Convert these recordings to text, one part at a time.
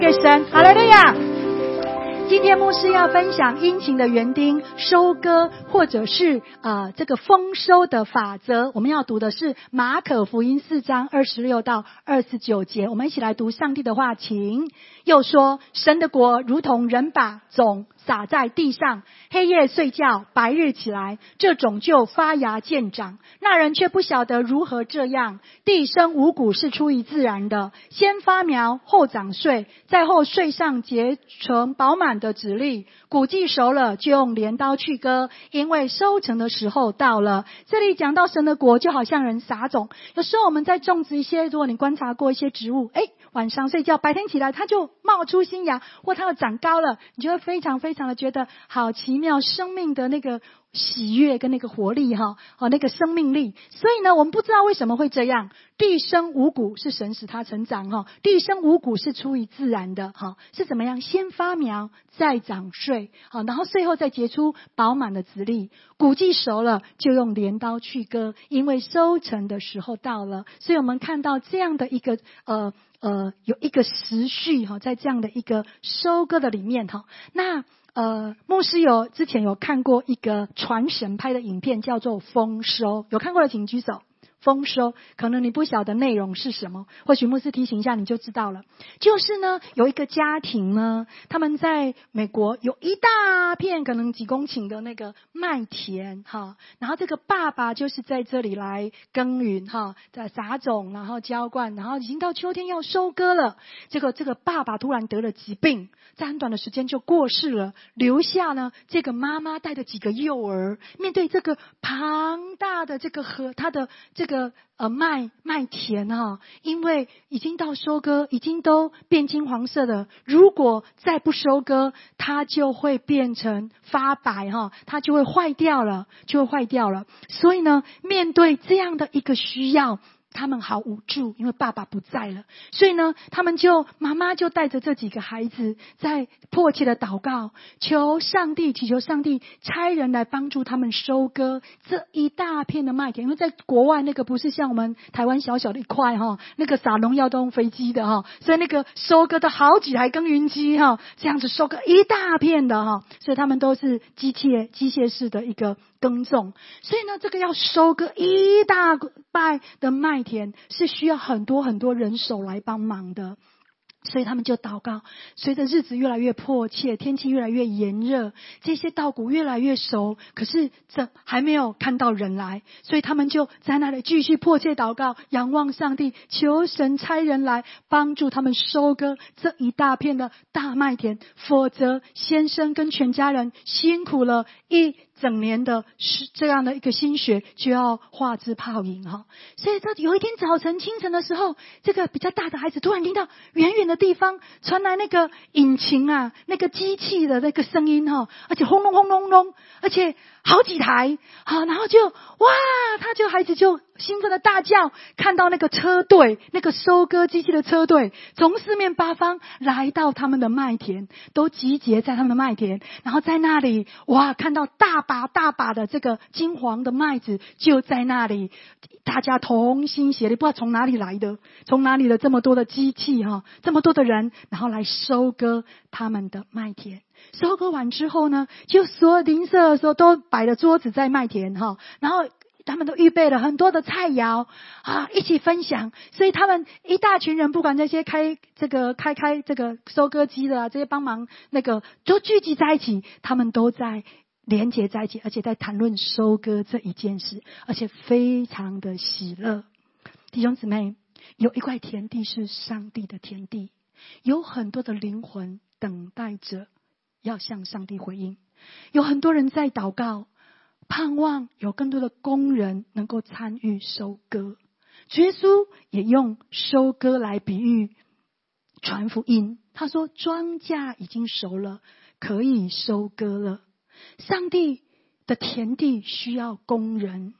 给神，哈利路亚！今天牧师要分享殷勤的园丁收割，或者是这个丰收的法则。我们要读的是马可福音4章26到29节。我们一起来读上帝的话，请。又说，神的国如同人把种撒在地上，黑夜睡觉，白日起来，这种就发芽见长。那人却不晓得如何这样。地生五谷是出于自然的，先发苗，后长穗，再后穗上结成饱满的籽粒。谷季熟了，就用镰刀去割，因为收成的时候到了。这里讲到神的国就好像人撒种，有时候我们在种植一些，如果你观察过一些植物，晚上睡觉，白天起来它就冒出新芽，或它要长高了，你就会非常非常的觉得好奇妙，生命的那个喜悦跟那个活力那个生命力。所以呢，我们不知道为什么会这样。地生五谷是神使它成长地生五谷是出于自然的是怎么样？先发苗，再长穗然后最后再结出饱满的籽粒。谷季熟了，就用镰刀去割，因为收成的时候到了。所以我们看到这样的一个有一个时序在这样的一个收割的里面那牧师之前有看过一个传神拍的影片，叫做丰收，有看过的请举手。丰收，可能你不晓得内容是什么，或许牧师提醒一下你就知道了。就是呢，有一个家庭呢，他们在美国有一大片可能几公顷的那个麦田然后这个爸爸就是在这里来耕耘在撒种，然后浇灌，然后已经到秋天要收割了。结果这个爸爸突然得了疾病，在很短的时间就过世了，留下呢这个妈妈带着几个幼儿，面对这个庞大的这个他的这个麦田因为已经到收割，已经都变金黄色的，如果再不收割，它就会变成发白它就会坏掉了，所以呢，面对这样的一个需要，他们好无助，因为爸爸不在了。所以呢，妈妈就带着这几个孩子在迫切的祷告，祈求上帝差人来帮助他们收割这一大片的麦田。因为在国外那个不是像我们台湾小小的一块那个撒农药都用飞机的所以那个收割的好几台耕耘机这样子收割一大片的所以他们都是机械式的一个耕种。所以呢，这个要收割一大块的麦田是需要很多很多人手来帮忙的。所以他们就祷告，随着日子越来越迫切，天气越来越炎热，这些稻谷越来越熟，可是这还没有看到人来，所以他们就在那里继续迫切祷告，仰望上帝，求神差人来帮助他们收割这一大片的大麦田，否则先生跟全家人辛苦了一整年的这样的一个心血就要化之泡影所以他有一天早晨清晨的时候，这个比较大的孩子突然听到远远的地方传来那个引擎那个机器的那个声音而且轰隆轰隆隆，而且好几台然后就孩子就兴奋的大叫，看到那个车队，那个收割机器的车队从四面八方来到他们的麦田，都集结在他们的麦田，然后在那里看到大把的这个金黄的麦子就在那里，大家同心协力，不知道从哪里来的这么多的机器这么多的人，然后来收割他们的麦田。收割完之后呢，就所有邻舍的时候都摆了桌子在麦田然后他们都预备了很多的菜肴一起分享。所以他们一大群人，不管那些开这个收割机的这些帮忙那个都聚集在一起，他们都在连结在一起，而且在谈论收割这一件事，而且非常的喜乐。弟兄姊妹，有一块田地是上帝的田地，有很多的灵魂等待着要向上帝回应，有很多人在祷告，盼望有更多的工人能够参与收割。主耶稣也用收割来比喻传福音，他说庄稼已经熟了，可以收割了。上帝的田地需要工人，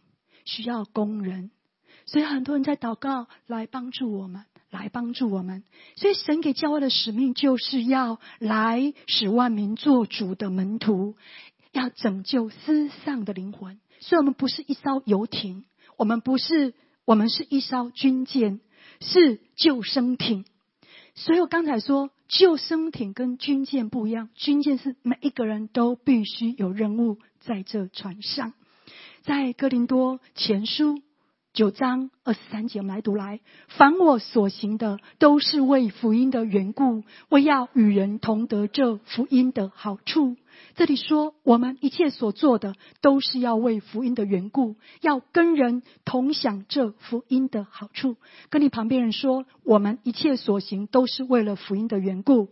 所以很多人在祷告来帮助我们。所以神给教会的使命就是要来使万民做主的门徒，要拯救失丧的灵魂。所以我们不是一艘游艇，我们是一艘军舰，是救生艇。所以我刚才说救生艇跟军舰不一样，军舰是每一个人都必须有任务在这船上。在哥林多前书9章23节，我们来读来，凡我所行的，都是为福音的缘故，为要与人同得这福音的好处。这里说，我们一切所做的，都是要为福音的缘故，要跟人同享这福音的好处。跟你旁边人说，我们一切所行，都是为了福音的缘故。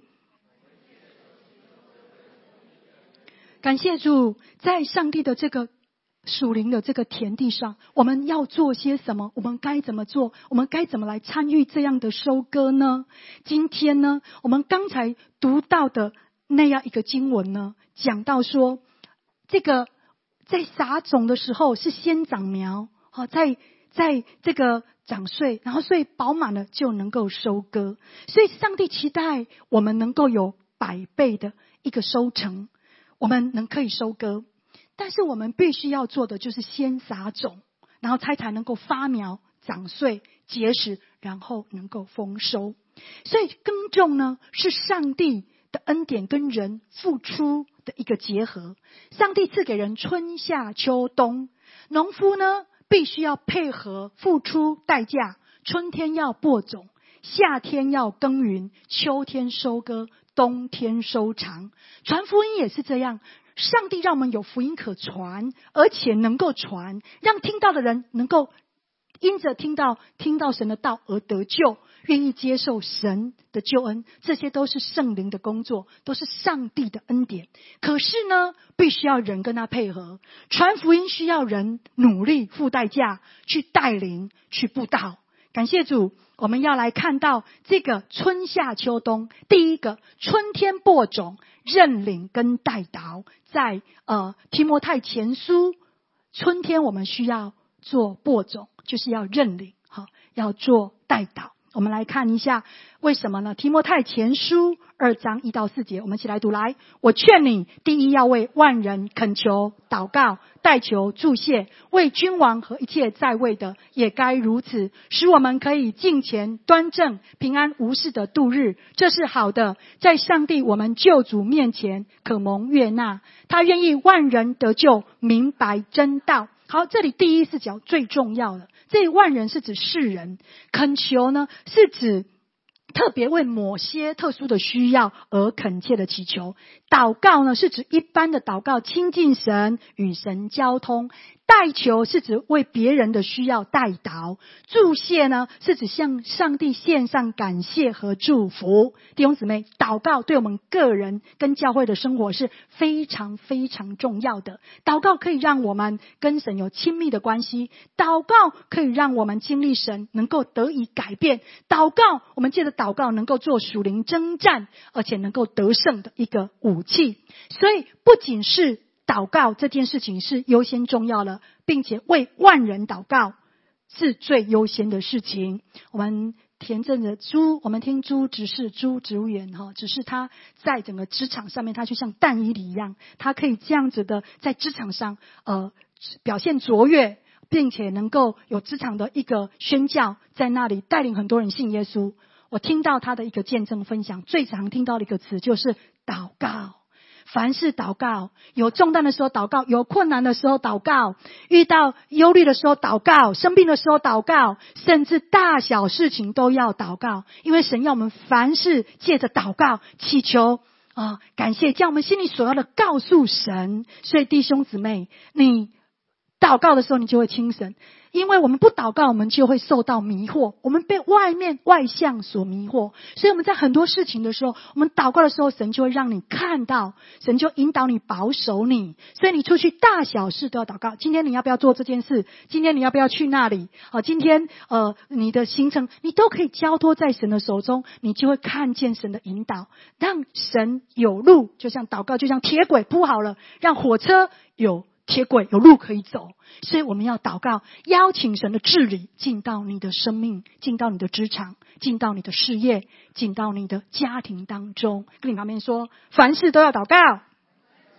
感谢主，在上帝的这个属灵的这个田地上，我们要做些什么？我们该怎么做？我们该怎么来参与这样的收割呢？今天呢，我们刚才读到的那样一个经文呢，讲到说，这个在撒种的时候是先长苗，在这个长穗，然后所以饱满了就能够收割。所以上帝期待我们能够有100倍的一个收成，我们可以收割。但是我们必须要做的就是先撒种，然后才能够发苗、长穗、结实，然后能够丰收。所以耕种呢，是上帝的恩典跟人付出的一个结合。上帝赐给人春夏秋冬，农夫呢必须要配合付出代价，春天要播种，夏天要耕耘，秋天收割，冬天收藏。传福音也是这样，上帝让我们有福音可传，而且能够传，让听到的人能够因着听到神的道而得救，愿意接受神的救恩。这些都是圣灵的工作，都是上帝的恩典。可是呢，必须要人跟他配合，传福音需要人努力付代价，去带领，去布道。感谢主，我们要来看到这个春夏秋冬。第一个，春天播种，认领跟代祷。在提摩太前书，春天我们需要做播种，就是要认领，要做代祷。我们来看一下为什么呢？提摩太前书2章1到4节，我们一起来读来。我劝你，第一要为万人恳求、祷告、代求、祝谢，为君王和一切在位的也该如此，使我们可以敬虔端正、平安无事的度日。这是好的，在上帝我们救主面前可蒙悦纳。他愿意万人得救，明白真道。好，这里第一视角最重要的，这万人是指世人，恳求呢是指特别为某些特殊的需要而恳切的祈求。祷告呢是指一般的祷告，亲近神，与神交通。代求是指为别人的需要代祷。祝谢呢是指向上帝献上感谢和祝福。弟兄姊妹，祷告对我们个人跟教会的生活是非常非常重要的。祷告可以让我们跟神有亲密的关系，祷告可以让我们经历神能够得以改变，祷告我们借着祷告能够做属灵征战，而且能够得胜的一个武器。所以不仅是祷告这件事情是优先重要了，并且为万人祷告是最优先的事情。我们田正的我们听朱执事、朱植物园只是他在整个职场上面，他就像但以理一样，他可以这样子的在职场上表现卓越，并且能够有职场的一个宣教，在那里带领很多人信耶稣。我听到他的一个见证分享，最常听到的一个词就是祷告。凡事祷告，有重担的时候祷告，有困难的时候祷告，遇到忧虑的时候祷告，生病的时候祷告，甚至大小事情都要祷告。因为神要我们凡事借着祷告祈求感谢，将我们心里所要的告诉神。所以弟兄姊妹，你祷告的时候你就会亲神，因为我们不祷告，我们就会受到迷惑，我们被外象所迷惑。所以我们在很多事情的时候，我们祷告的时候，神就会让你看到，神就引导你，保守你。所以你出去大小事都要祷告。今天你要不要做这件事？今天你要不要去那里？今天你的行程你都可以交托在神的手中，你就会看见神的引导，让神有路，就像祷告就像铁轨铺好了，让火车有铁轨有路可以走。所以我们要祷告，邀请神的治理进到你的生命，进到你的职场，进到你的事业，进到你的家庭当中。跟你旁边说，凡事都要祷告。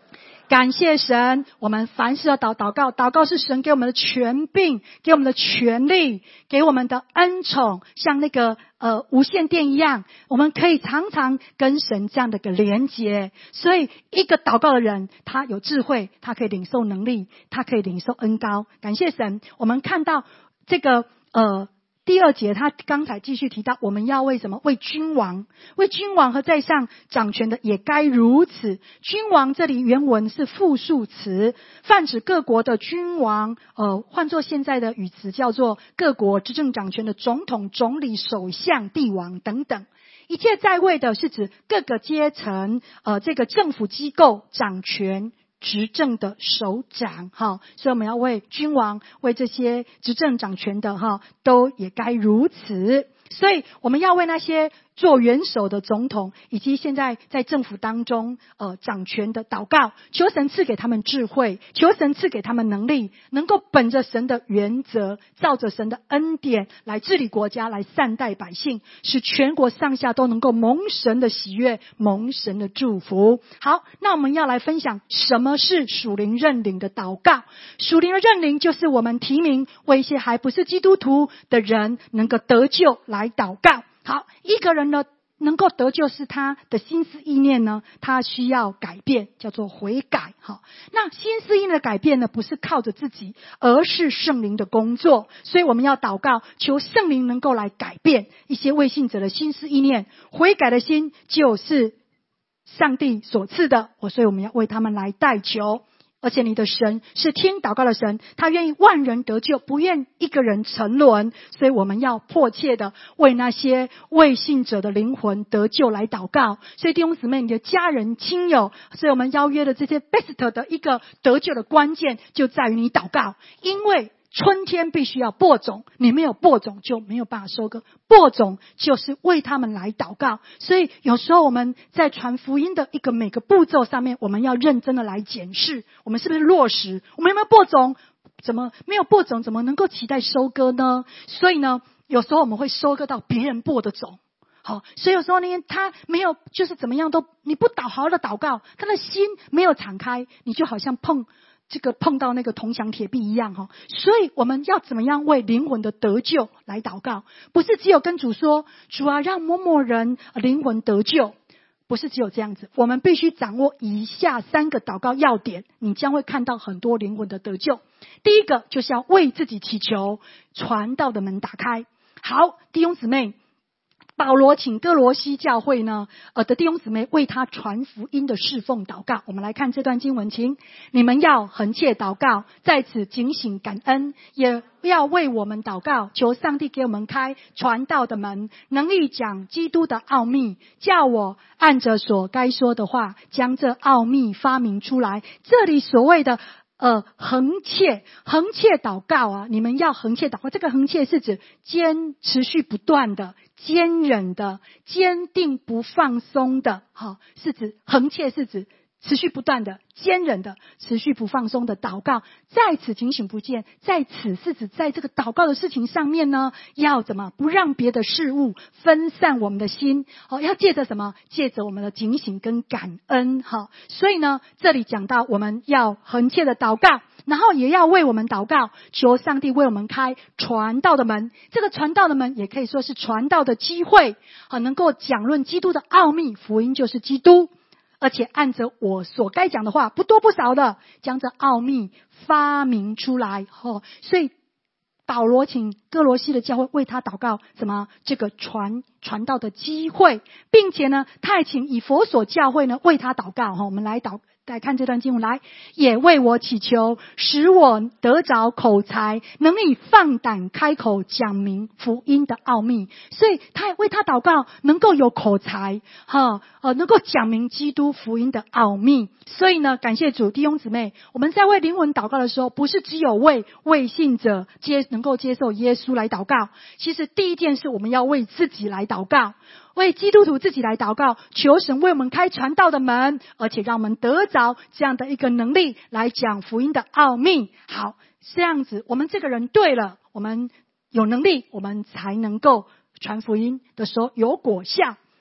感谢神，我们凡事要祷告，祷告是神给我们的权柄，给我们的权利，给我们的恩宠，像那个无线电一样，我们可以常常跟神这样的一个连结。所以一个祷告的人，他有智慧，他可以领受能力，他可以领受恩膏。感谢神，我们看到这个第二节他刚才继续提到，我们要为什么？为君王和在上掌权的也该如此。君王这里原文是复数词，泛指各国的君王，换作现在的语词叫做各国执政掌权的总统、总理、首相、帝王等等。一切在位的是指各个阶层，这个政府机构掌权执政的首长，所以我们要为君王，为这些执政掌权的，都也该如此。所以我们要为那些做元首的总统，以及现在在政府当中掌权的祷告，求神赐给他们智慧，求神赐给他们能力，能够本着神的原则，照着神的恩典来治理国家，来善待百姓，使全国上下都能够蒙神的喜悦，蒙神的祝福。好，那我们要来分享什么是属灵认领的祷告。属灵的认领就是我们提名为一些还不是基督徒的人能够得救来祷告。好，一个人呢能够得救，是他的心思意念呢，他需要改变，叫做悔改。好，那心思意念的改变呢，不是靠着自己，而是圣灵的工作。所以我们要祷告，求圣灵能够来改变一些未信者的心思意念。悔改的心就是上帝所赐的，所以我们要为他们来代求。而且你的神是听祷告的神，他愿意万人得救，不愿一个人沉沦。所以我们要迫切的为那些未信者的灵魂得救来祷告。所以弟兄姊妹，你的家人亲友，所以我们邀约的这些 best 的一个得救的关键就在于你祷告。因为春天必须要播种，你没有播种就没有办法收割，播种就是为他们来祷告。所以有时候我们在传福音的一个每个步骤上面，我们要认真的来检视，我们是不是落实，我们有没有播种，怎么没有播种怎么能够期待收割呢？所以呢，有时候我们会收割到别人播的种。好，所以有时候呢，他没有就是怎么样都，你不好好的祷告，他的心没有敞开，你就好像碰到那个铜墙铁壁一样。所以我们要怎么样为灵魂的得救来祷告？不是只有跟主说，主啊，让某某人灵魂得救，不是只有这样子。我们必须掌握以下3个祷告要点，你将会看到很多灵魂的得救。第一个就是要为自己祈求，传道的门打开。好，弟兄姊妹，保罗请哥罗西教会呢的弟兄姊妹为他传福音的侍奉祷告。我们来看这段经文，请你们要恒切祷告，在此警醒感恩，也要为我们祷告，求上帝给我们开传道的门，能力讲基督的奥秘，叫我按着所该说的话，将这奥秘发明出来。这里所谓的恒切祷告啊，你们要恒切祷告。这个恒切是指持续不断的、坚忍的、坚定不放松的。是指恒切是指持续不断的、坚忍的、持续不放松的祷告。在此警醒不见，在此是指在这个祷告的事情上面呢，要怎么不让别的事物分散我们的心。要借着什么？借着我们的警醒跟感恩。所以呢，这里讲到我们要恒切的祷告，然后也要为我们祷告，求上帝为我们开传道的门。这个传道的门也可以说是传道的机会，能够讲论基督的奥秘，福音就是基督。而且按着我所该讲的话，不多不少的将这奥秘发明出来。所以保罗请哥罗西的教会为他祷告什么？这个传道的机会，并且呢，他也请以弗所教会呢为他祷告。我们来看这段经文，来，也为我祈求，使我得着口才，能力放胆开口讲明福音的奥秘。所以他也为他祷告，能够有口才，能够讲明基督福音的奥秘。所以呢，感谢主，弟兄姊妹，我们在为灵魂祷告的时候，不是只有为未信者能够接受耶稣来祷告。其实第一件事，我们要为自己来祷告，为基督徒自己来祷告，求神为我们开传道的门，而且让我们得着这样的一个能力来讲福音的奥秘。好，这样子我们这个人对了，我们有能力，我们才能够传福音的时候有果效。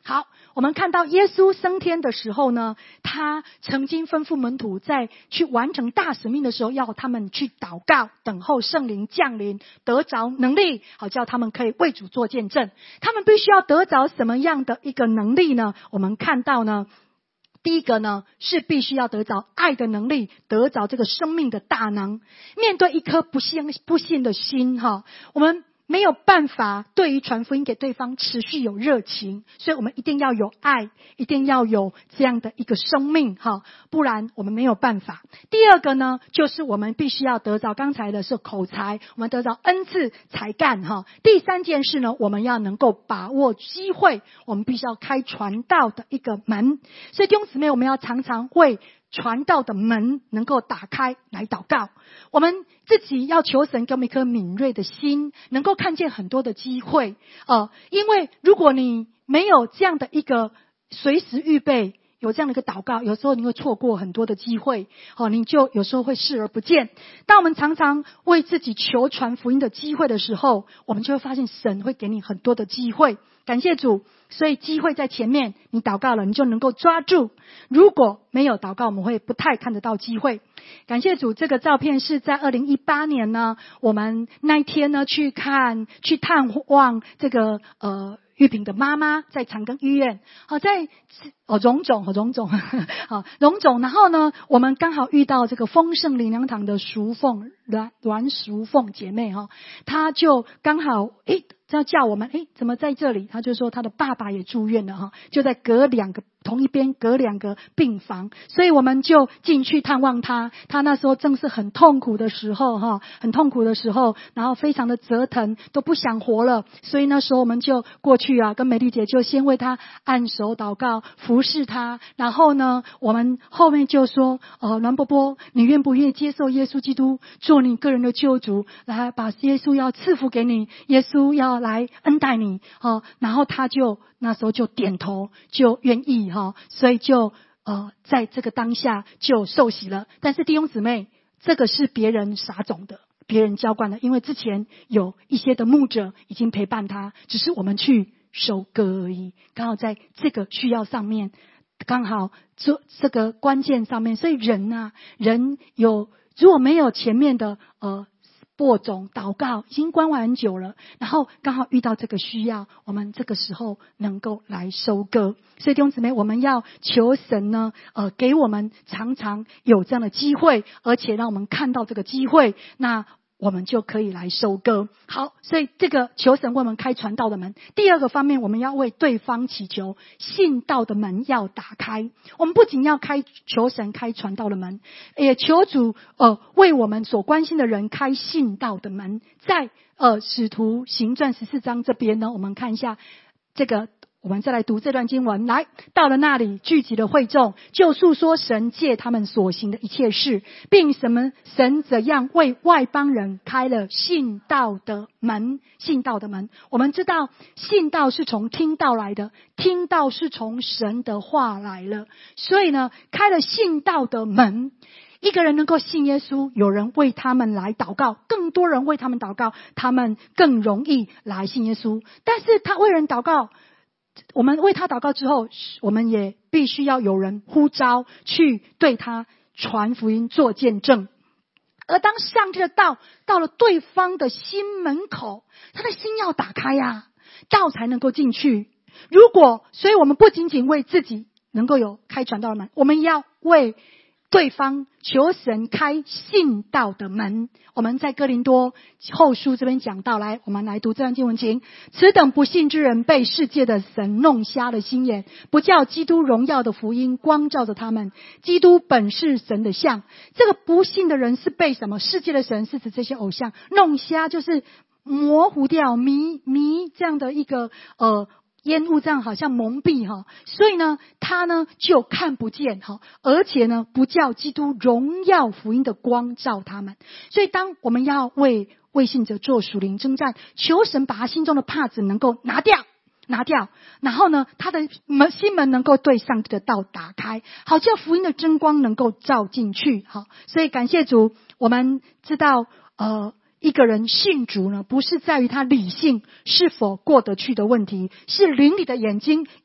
好，我们看到耶稣升天的时候呢，他曾经吩咐门徒在去完成大使命的时候，要他们去祷告，等候圣灵降临，得着能力，好叫他们可以为主做见证。他们必须要得着什么样的一个能力呢？我们看到呢，第一个呢，是必须要得着爱的能力，得着这个生命的大能。面对一颗不信的心我们没有办法对于传福音给对方持续有热情，所以我们一定要有爱，一定要有这样的一个生命不然我们没有办法。第二个呢，就是我们必须要得着刚才的是口才，我们得着恩赐才干第三件事呢，我们要能够把握机会，我们必须要开传道的一个门。所以弟兄姊妹，我们要常常为传道的门能够打开来祷告。我们自己要求神给我们一颗敏锐的心，能够看见很多的机会因为如果你没有这样的一个随时预备，有这样的一个祷告，有时候你会错过很多的机会你就有时候会视而不见。当我们常常为自己求传福音的机会的时候，我们就会发现神会给你很多的机会。感谢主，所以机会在前面，你祷告了你就能够抓住。如果没有祷告，我们会不太看得到机会。感谢主，这个照片是在2018年呢，我们那一天呢去探望这个玉萍的妈妈，在长庚医院在荣总然后呢，我们刚好遇到这个丰盛灵粮堂的淑凤阮淑凤姐妹她就刚好要叫我们怎么在这里，她就说她的爸爸也住院了就在同一边隔2个病房，所以我们就进去探望她。她那时候正是很痛苦的时候然后非常的折腾，都不想活了。所以那时候我们就过去跟美丽姐就先为她按手祷告，服侍她。然后呢，我们后面就说阮伯伯，你愿不愿意接受耶稣基督做你个人的救主，来把耶稣要赐福给你，耶稣要来恩待你然后她就那时候就点头，就愿意所以就在这个当下就受洗了。但是弟兄姊妹，这个是别人撒种的，别人浇灌的，因为之前有一些的牧者已经陪伴他，只是我们去收割而已。刚好在这个需要上面，刚好这个关键上面，所以人如果没有前面的播种祷告，已经关完很久了，然后刚好遇到这个需要，我们这个时候能够来收割。所以弟兄姊妹，我们要求神呢给我们常常有这样的机会，而且让我们看到这个机会，那我们就可以来收割。好，所以这个求神为我们开传道的门。第二个方面，我们要为对方祈求，信道的门要打开。我们不仅要求神开传道的门，也求主为我们所关心的人开信道的门。在使徒行传14章这边呢，我们看一下这个，我们再来读这段经文。来，到了那里，聚集的会众就述说神借他们所行的一切事，并神怎样为外邦人开了信道的门。信道的门，我们知道信道是从听道来的，听道是从神的话来了，所以呢，开了信道的门。一个人能够信耶稣，有人为他们来祷告，更多人为他们祷告，他们更容易来信耶稣。但是他为人祷告，我们为他祷告之后，我们也必须要有人呼召去对他传福音做见证。而当上帝的道到了对方的心门口，他的心要打开道才能够进去。所以我们不仅仅为自己能够有开传道的门，我们要为对方求神开信道的门。我们在哥林多后书这边讲到，来，我们来读这段经文经。此等不信之人被世界的神弄瞎了心眼，不叫基督荣耀的福音光照着他们。基督本是神的像。这个不信的人是被什么？世界的神是指这些偶像弄瞎，就是模糊掉迷这样的一个烟雾，这样好像蒙蔽所以呢他呢就看不见而且呢不叫基督荣耀福音的光照他们。所以当我们要为信者做属灵征战，求神把他心中的帕子能够拿掉，然后呢他的心门能够对上帝的道打开，好叫福音的真光能够照进去。所以感谢主，我们知道一个人信主呢，不是在于他理性是否过得去的问题，是灵里的眼睛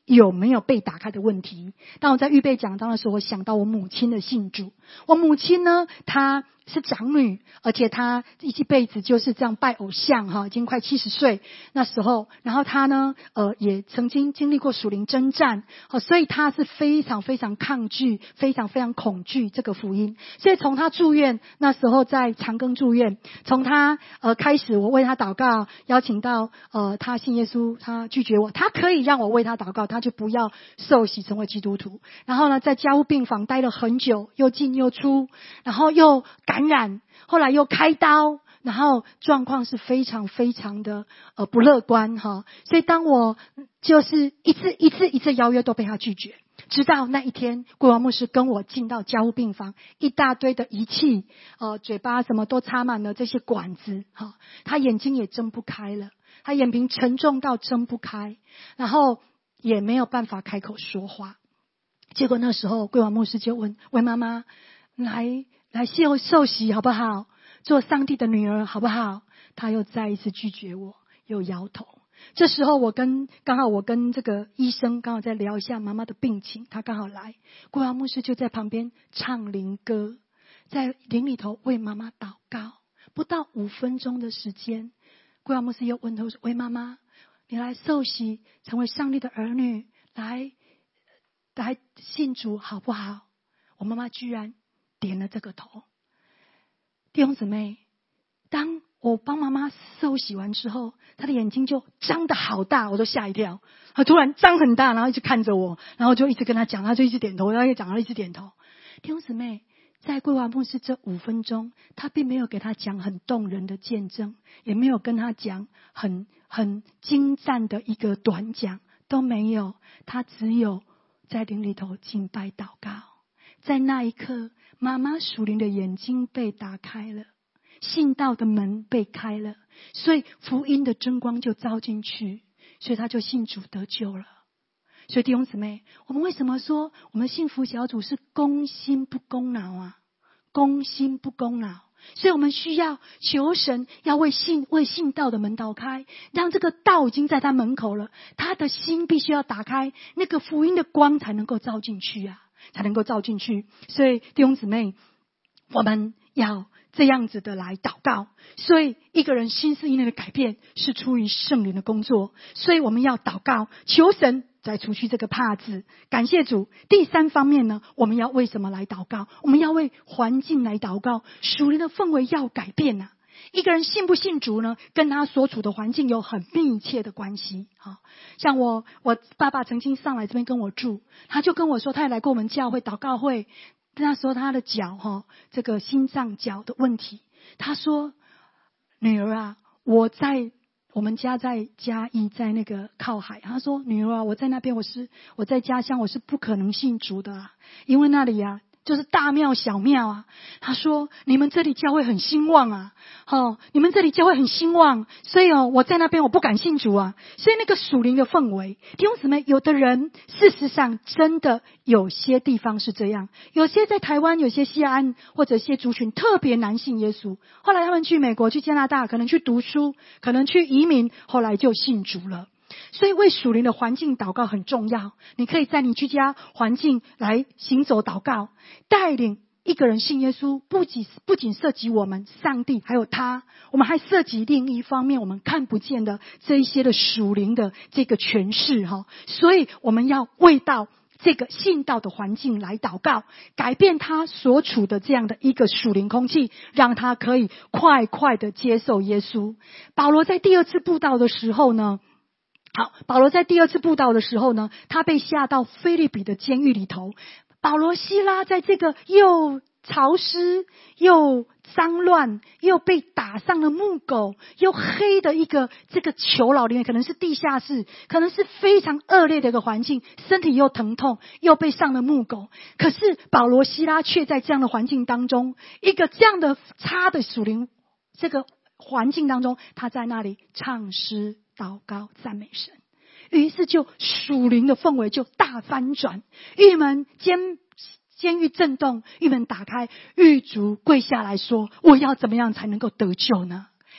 有没有被打开的问题。当我在预备讲章的时候，我想到我母亲的信主。我母亲呢，她是长女，而且她一辈子就是这样拜偶像已经快70岁那时候。然后她呢也曾经经历过属灵征战，所以她是非常非常抗拒，非常非常恐惧这个福音。所以从她住院那时候在长庚住院，从她开始我为她祷告，邀请到她信耶稣，她拒绝我，她可以让我为她祷告，她就不要受洗成为基督徒。然后呢在家务病房待了很久，又进又出，然后又感染，后来又开刀，然后状况是非常非常的不乐观所以当我就是一次邀约都被他拒绝，直到那一天国王牧师跟我进到家务病房，一大堆的仪器嘴巴什么都插满了这些管子他眼睛也睁不开了，他眼皮沉重到睁不开，然后也没有办法开口说话。结果那时候桂王牧师就问喂妈妈，来受洗好不好？做上帝的女儿好不好？他又再一次拒绝我，又摇头。这时候刚好我跟这个医生刚好在聊一下妈妈的病情，他刚好来，桂王牧师就在旁边唱灵歌，在灵里头为妈妈祷告。不到5分钟的时间，桂王牧师又问他说喂妈妈，你来受洗成为上帝的儿女，来信主好不好？我妈妈居然点了这个头。弟兄姊妹，当我帮妈妈受洗完之后，她的眼睛就张得好大，我都吓一跳。她突然张很大，然后一直看着我，然后就一直跟她讲，她就一直点头，然后也讲，她一直点头。弟兄姊妹，在桂华牧师这5分钟，他并没有给她讲很动人的见证，也没有跟她讲很精湛的一个短讲，都没有。他只有在灵里头敬拜祷告。在那一刻，妈妈属灵的眼睛被打开了，信道的门被开了，所以福音的真光就照进去，所以他就信主得救了。所以弟兄姊妹，我们为什么说我们幸福小组是攻心不攻脑啊？攻心不攻脑。所以我们需要求神要为信道的门打开，让这个道已经在他门口了，他的心必须要打开，那个福音的光才能够照进去啊，才能够照进去。所以弟兄姊妹，我们要这样子的来祷告。所以一个人心思意念的改变是出于圣灵的工作，所以我们要祷告，求神再除去这个帕子。感谢主。第3方面呢，我们要为什么来祷告？我们要为环境来祷告，属灵的氛围要改变啊。一个人信不信主呢，跟他所处的环境有很密切的关系。像我爸爸曾经上来这边跟我住，他就跟我说，他也来过我们教会祷告会，那时候他的脚这个心脏脚的问题，他说女儿啊，我们家在嘉义，在那个靠海。他说女儿啊，我在那边我在家乡我是不可能信主的啊，因为那里啊就是大庙小庙啊。他说你们这里教会很兴旺啊，你们这里教会很兴旺，所以我在那边我不敢信主啊。所以那个属灵的氛围，弟兄姊妹，有的人事实上真的有些地方是这样，有些在台湾，有些西安或者一些族群特别难信耶稣，后来他们去美国去加拿大，可能去读书，可能去移民，后来就信主了。所以为属灵的环境祷告很重要。你可以在你居家环境来行走祷告，带领一个人信耶稣，不仅涉及我们上帝还有他，我们还涉及另一方面我们看不见的这一些的属灵的这个权势所以我们要为到这个信道的环境来祷告，改变他所处的这样的一个属灵空气，让他可以快的接受耶稣。保罗在第2次布道的时候呢，他被下到腓立比的监狱里头。保罗希拉在这个又潮湿又脏乱又被打上了木狗又黑的一个这个囚牢里面，可能是地下室，可能是非常恶劣的一个环境，身体又疼痛又被上了木狗。可是保罗希拉却在这样的环境当中，一个这样的差的属灵这个环境当中，他在那里唱诗祷告赞美神。于是就属灵的氛围就大翻转，狱门监狱震动，狱门打开，狱卒跪下来说，我要怎么样才能够得救呢？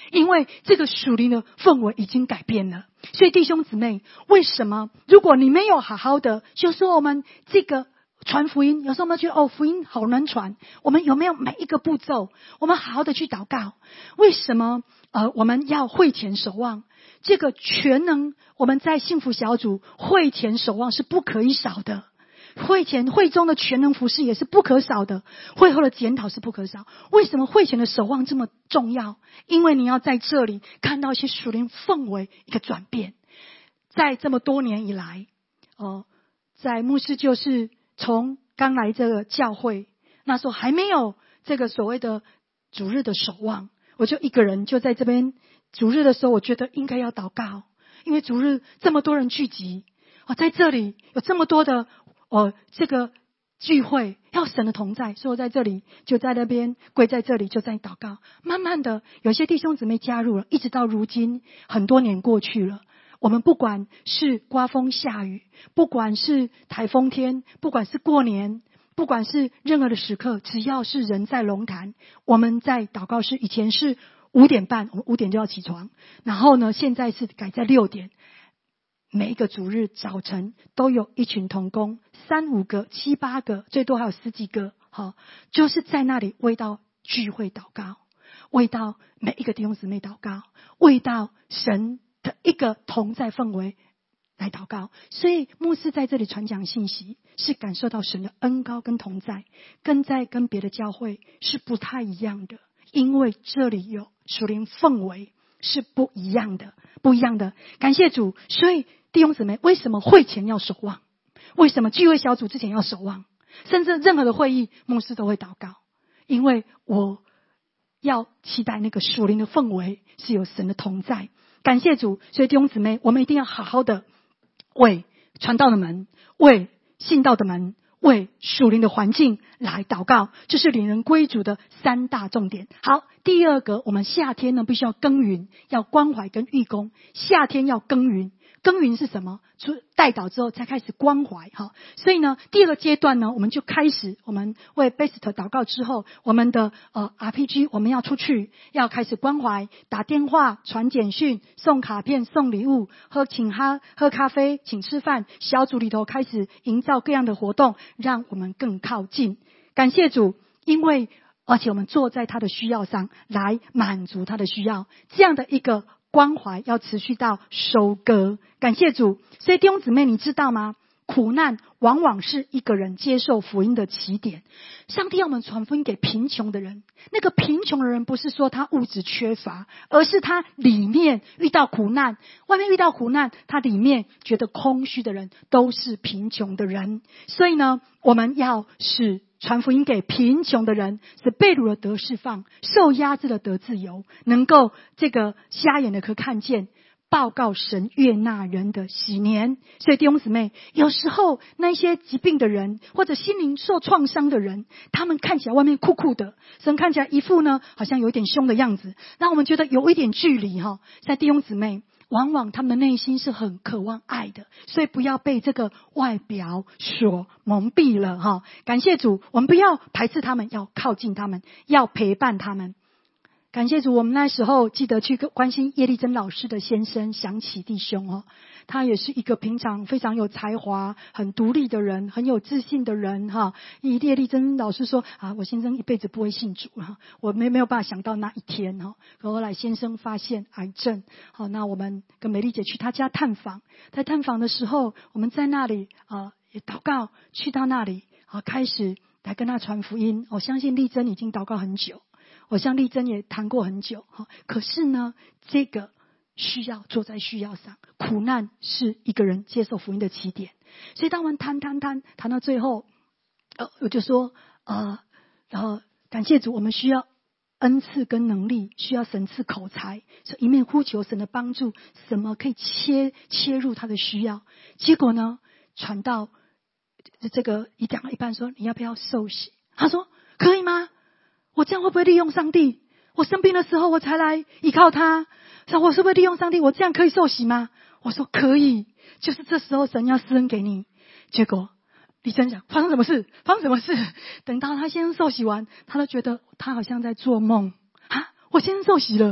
因为这个属灵的氛围已经改变了。所以弟兄姊妹，为什么如果你没有好好的，有时候我们这个传福音，有时候我们觉得福音好难传，我们有没有每一个步骤我们好好的去祷告？为什么我们要会前守望？这个全能我们在幸福小组会前守望是不可以少的，会前会中的全能服事也是不可少的，会后的检讨是不可少。为什么会前的守望这么重要？因为你要在这里看到一些属灵氛围一个转变。在这么多年以来在牧师就是从刚来这个教会，那时候还没有这个所谓的主日的守望，我就一个人就在这边。主日的时候我觉得应该要祷告，因为主日这么多人聚集在这里有这么多的这个聚会，要神的同在，所以我在这里就在那边跪在这里就在祷告。慢慢的有些弟兄姊妹加入了，一直到如今很多年过去了，我们不管是刮风下雨，不管是台风天，不管是过年，不管是任何的时刻，只要是人在龙潭，我们在祷告室以前是5点半，我们5点就要起床，然后呢现在是改在6点，每一个主日早晨都有一群同工，3、5个、7、8个，最多还有10几个，就是在那里为到聚会祷告，为到每一个弟兄姊妹祷告，为到神的一个同在氛围来祷告。所以牧师在这里传讲信息，是感受到神的恩膏跟同在，跟别的教会是不太一样的，因为这里有属灵氛围是不一样的。感谢主。所以弟兄姊妹，为什么会前要守望？为什么聚会小组之前要守望？甚至任何的会议牧师都会祷告，因为我要期待那个属灵的氛围是有神的同在。感谢主。所以弟兄姊妹，我们一定要好好的为传道的门，为信道的门，为属灵的环境来祷告，这是领人归主的3大重点。好，第二个，我们夏天呢必须要耕耘，要关怀跟预工。夏天要耕耘，耕耘是什么？代祷之后才开始关怀。所以呢第二个阶段呢，我们就开始，我们为 Best 祷告之后，我们的RPG 我们要出去，要开始关怀，打电话、传简讯、送卡片、送礼物，请喝咖啡、请吃饭，小组里头开始营造各样的活动，让我们更靠近。感谢主，因为而且我们坐在他的需要上来满足他的需要，这样的一个关怀要持续到收割。感谢主。所以弟兄姊妹，你知道吗？苦难往往是一个人接受福音的起点。上帝要我们传福音给贫穷的人，那个贫穷的人不是说他物质缺乏，而是他里面遇到苦难，外面遇到苦难，他里面觉得空虚的人都是贫穷的人。所以呢，我们要使传福音给贫穷的人，是被掳的得释放，受压制的得自由，能够这个瞎眼的可看见，报告神悦纳人的喜年。所以弟兄姊妹，有时候那些疾病的人或者心灵受创伤的人，他们看起来外面酷酷的，神看起来一副呢好像有一点凶的样子，让我们觉得有一点距离。在弟兄姊妹，往往他们的内心是很渴望爱的，所以不要被这个外表所蒙蔽了。感谢主，我们不要排斥他们，要靠近他们，要陪伴他们。感谢主，我们那时候记得去关心叶丽珍老师的先生想起弟兄他也是一个平常非常有才华、很独立的人，很有自信的人叶丽珍老师说我先生一辈子不会信主我没有办法想到那一天后来先生发现癌症那我们跟美丽姐去他家探访，在探访的时候，我们在那里也祷告，去到那里开始来跟他传福音。我相信丽珍已经祷告很久，我向丽珍也谈过很久可是呢，这个需要坐在需要上，苦难是一个人接受福音的起点。所以当我们谈到最后我就说然后感谢主，我们需要恩赐跟能力，需要神赐口才，所以一面呼求神的帮助，什么可以切入他的需要。结果呢，传到这个讲到一半说，你要不要受洗？他说可以吗？我这样会不会利用上帝？我生病的时候我才来依靠他，我是不是利用上帝？我这样可以受洗吗？我说可以，就是这时候神要施恩给你。结果李真讲发生什么事？等到他先生受洗完，他都觉得他好像在做梦我先生受洗了，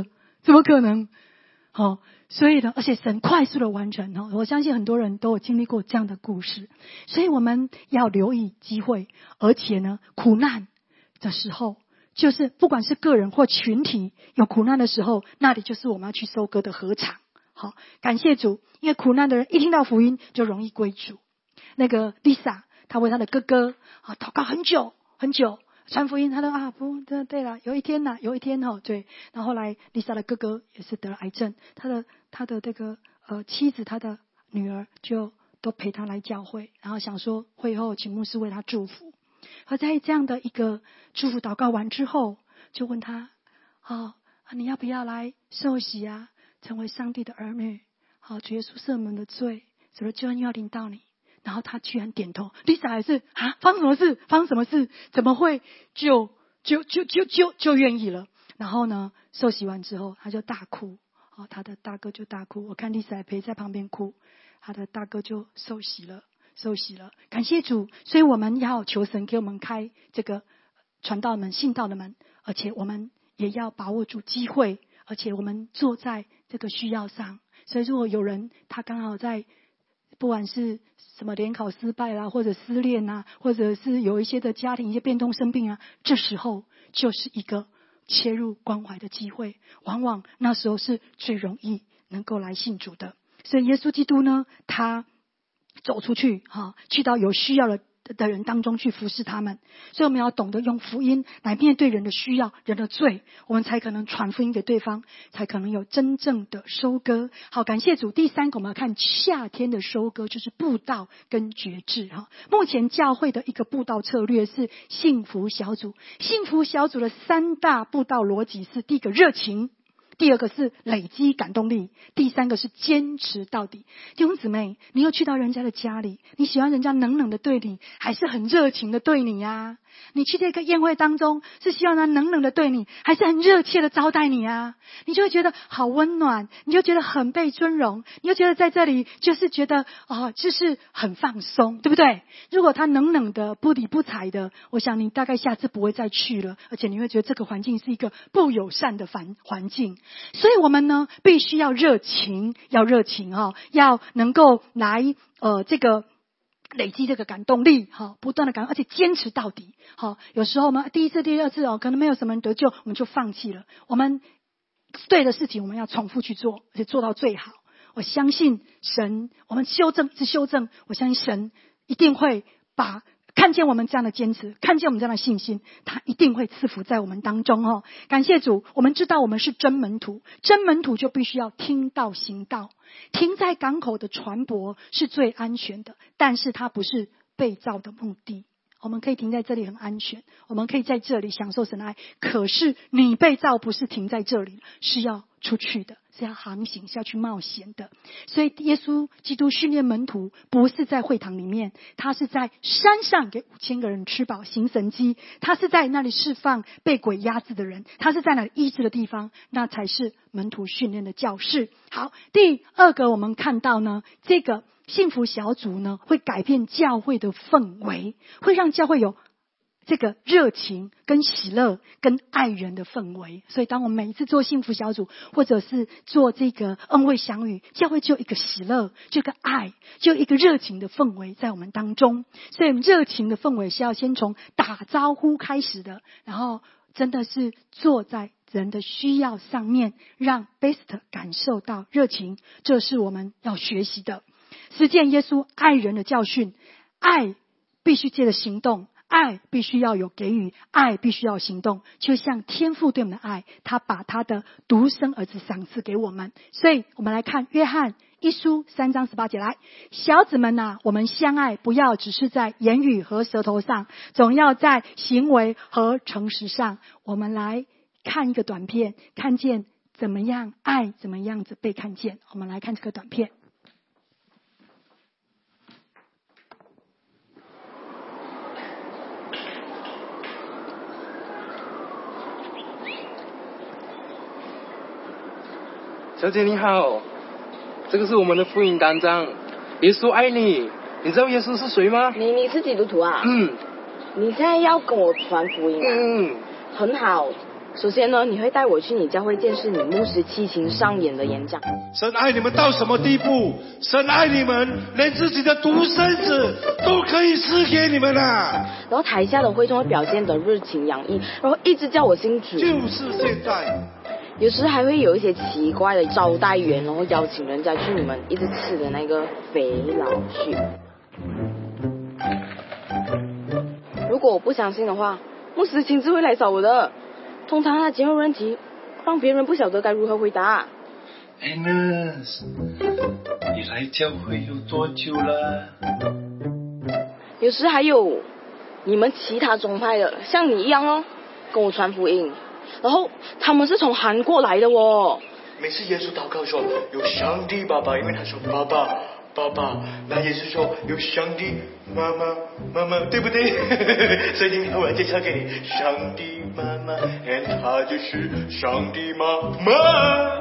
怎么可能？好，所以呢，而且神快速的完成哈，我相信很多人都有经历过这样的故事，所以我们要留意机会，而且呢，苦难的时候，就是不管是个人或群体有苦难的时候，那里就是我们要去收割的禾场。好，感谢主，因为苦难的人一听到福音就容易归主。那个 Lisa， 她为她的哥哥祷告很久很久。传福音，他说不对了，有一天对，然后后来 Lisa 的哥哥也是得了癌症，他的这个妻子，他的女儿就都陪他来教会，然后想说会后请牧师为他祝福。而在这样的一个祝福祷告完之后，就问他你要不要来受洗啊，成为上帝的儿女？主耶稣赦免的罪，主的救恩要临到你。然后他居然点头 ，Lisa 也是发生什么事？怎么会就愿意了？然后呢，受洗完之后他就大哭，他的大哥就大哭，我看 Lisa 陪在旁边哭，他的大哥就受洗了，感谢主！所以我们要求神给我们开这个传道门、信道的门，而且我们也要把握住机会，而且我们坐在这个需要上。所以如果有人他刚好在不管是什么联考失败啦，或者失恋啊，或者是有一些的家庭一些变动生病啊，这时候就是一个切入关怀的机会，往往那时候是最容易能够来信主的。所以耶稣基督呢，他走出去去到有需要的人当中去服侍他们，所以我们要懂得用福音来面对人的需要、人的罪，我们才可能传福音给对方，才可能有真正的收割。好，感谢主。第三个我们要看夏天的收割，就是布道跟觉志目前教会的一个布道策略是幸福小组，幸福小组的三大布道逻辑是：第一个热情，第二个是累积感动力，第三个是坚持到底。弟兄姊妹，你又去到人家的家里，你喜欢人家冷冷的对你，还是很热情的对你啊？你去这个宴会当中，是希望他冷冷的对你，还是很热切的招待你啊？你就会觉得好温暖，你就觉得很被尊荣，你就觉得在这里就是觉得就是很放松，对不对？如果他冷冷的不理不睬的，我想你大概下次不会再去了，而且你会觉得这个环境是一个不友善的环境。所以我们呢必须要热情，要能够来这个累积这个感动力不断的感动，而且坚持到底有时候我们第一次第二次可能没有什么人得救，我们就放弃了。我们对的事情我们要重复去做，而且做到最好。我相信神，我们一直修正，我相信神一定会看见我们这样的坚持，看见我们这样的信心，他一定会赐福在我们当中感谢主，我们知道我们是真门徒，真门徒就必须要听道行道。停在港口的船舶是最安全的，但是它不是被造的目的。我们可以停在这里很安全，我们可以在这里享受神的爱，可是你被造不是停在这里，是要出去的，是要航行，是要去冒险的。所以耶稣基督训练门徒不是在会堂里面，他是在山上给5000个人吃饱行神迹，他是在那里释放被鬼压制的人，他是在那里医治的地方，那才是门徒训练的教室。好，第二个我们看到呢，这个幸福小组呢会改变教会的氛围，会让教会有这个热情跟喜乐跟爱人的氛围。所以当我们每一次做幸福小组或者是做这个恩惠享语，教会就有一个喜乐，就一个爱，就一个热情的氛围在我们当中。所以热情的氛围是要先从打招呼开始的，然后真的是坐在人的需要上面，让 Best 感受到热情，这是我们要学习的。实践耶稣爱人的教训，爱必须借着行动，爱必须要有给予，爱必须要行动，就像天父对我们的爱，他把他的独生儿子赏赐给我们。所以我们来看约翰一书3章18节，来，小子们啊，我们相爱，不要只是在言语和舌头上，总要在行为和诚实上。我们来看一个短片，看见怎么样爱怎么样子被看见。我们来看这个短片。 小姐你好，这个是我们的福音单张，耶稣爱你。你知道耶稣是谁吗？ 你是基督徒啊？ 嗯。 你现在要跟我传福音啊？ 嗯。 很好， 首先呢，你会带我去你教会见识你牧师七情上演的演讲。 神爱你们到什么地步？神爱你们，连自己的独生子都可以赐给你们啊！ 然后台下的会众会表现得热情洋溢，然后一直叫我信主。 就是现在。 有时还会有一些奇怪的招待员，然后邀请人家去你们一直吃的那个肥佬穴。如果我不相信的话，牧师亲自会来找我的。通常他揭露问题，让别人不晓得该如何回答。 Agnes， 你来教会有多久了？ 有时还有你们其他宗派的，像你一样哦，跟我传福音。然后他们是从韩国来的哦。 每次耶稣祷告说有上帝爸爸，因为他说爸爸爸爸，那也是说有上帝妈妈妈妈，对不对？所以今天我要介绍给你上帝妈妈 ，and 他就是上帝妈妈。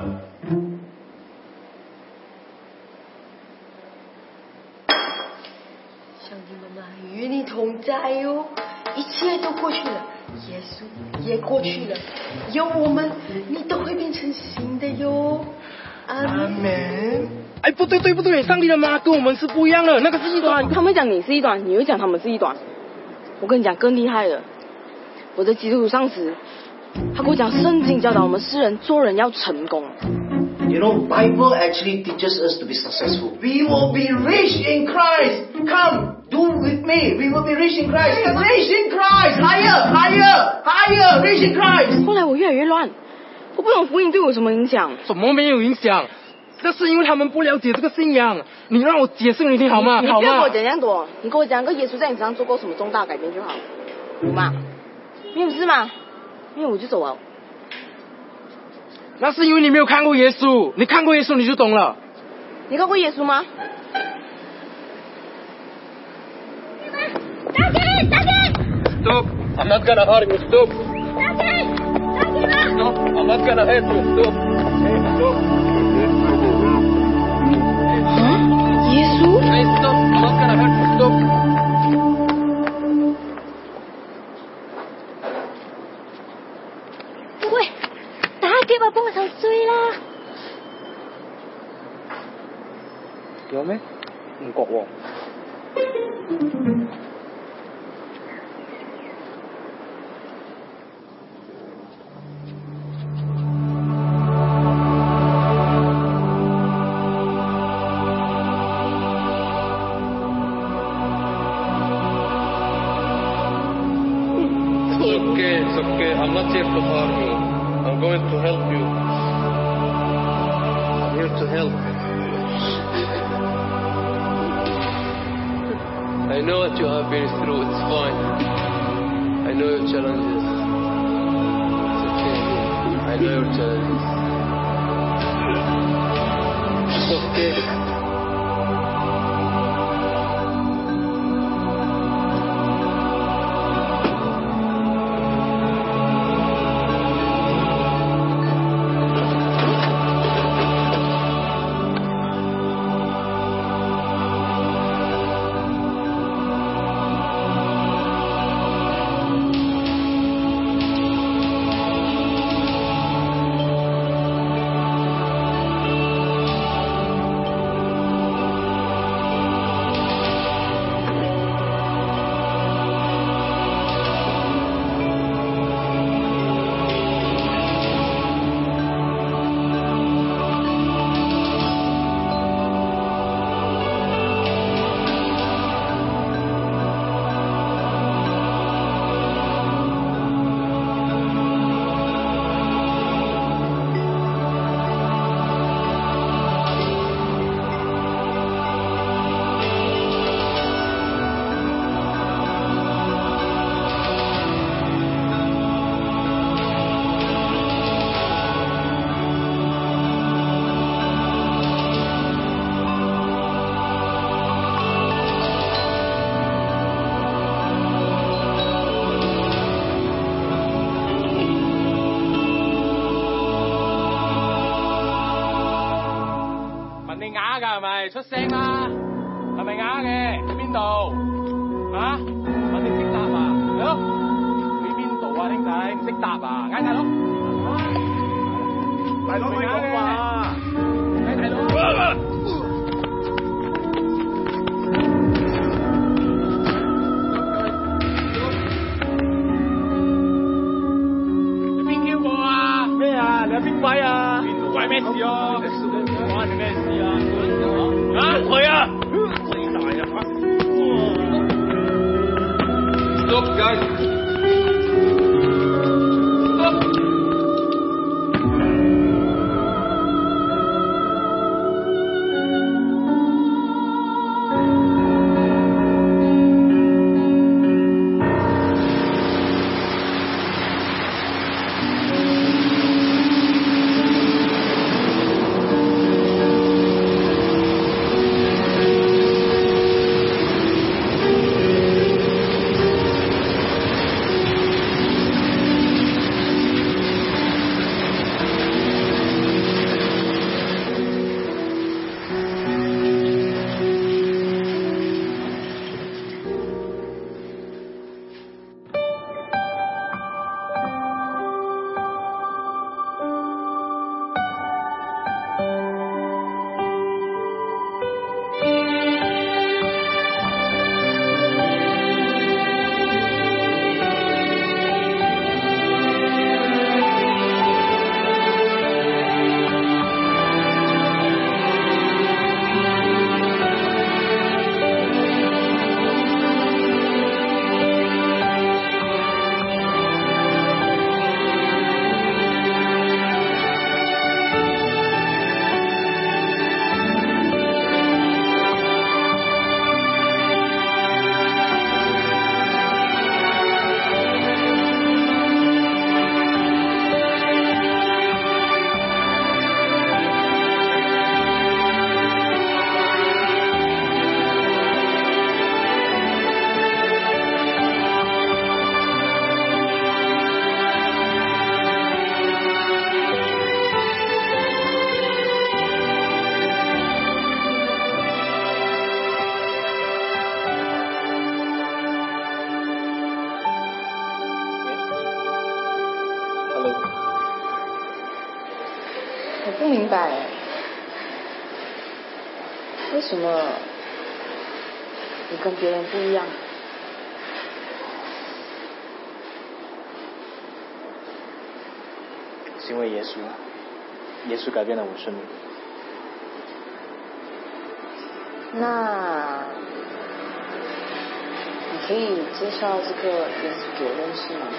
上帝妈妈与你同在哦，一切都过去了，耶稣也过去了，有我们，你都会变成新的哟。阿门。 哎，不对，上帝的妈跟我们是不一样的，那个是异端。 他们讲你是异端，你会讲他们是异端。我跟你讲更厉害的，我的基督徒上司，他跟我讲圣经教导我们世人做人要成功。 You know, Bible actually teaches us to be successful. We will be rich in Christ. Come, do with me. We will be rich in Christ. Rich in Christ. Higher. Rich in Christ. 后来我越来越乱，我不懂福音对我有什么影响。 什么没有影响？那是因为他们不了解这个信仰。你让我解释给你听好吗？ 你不要跟我讲这样多，你跟我讲个耶稣在你身上做过什么重大改变就好。有吗？没有是吗？没有我就走了。 那是因为你没有看过耶稣，你看过耶稣你就懂了。 你看过耶稣吗 ？Stop! I'm not gonna hurt you. Stop! Stop! I'm not gonna hurt you. Stop! Stop! 耶稣 Hey, stop! I'm not gonna hurt you. Stop! 不会，打给我帮手追啦。 有咩？唔覺喎。It's okay. I'm not here to harm you. I'm going to help you. I'm here to help. I know what you have been through. It's fine. I know your challenges. It's okay. I know your challenges. It's okay. 啞㗎係咪？出聲啦！係咪啞嘅？喺邊度？問你識答啊？係咯？喺邊度啊，兄弟？唔識答啊？嗌大佬！ 事啊？關你咩事啊？啊，佢啊，死大啊！Stop, guys. Stop. 我不明白，为什么你跟别人不一样？ 是因为耶稣，耶稣改变了我生命。 那你可以介绍这个耶稣给我认识吗？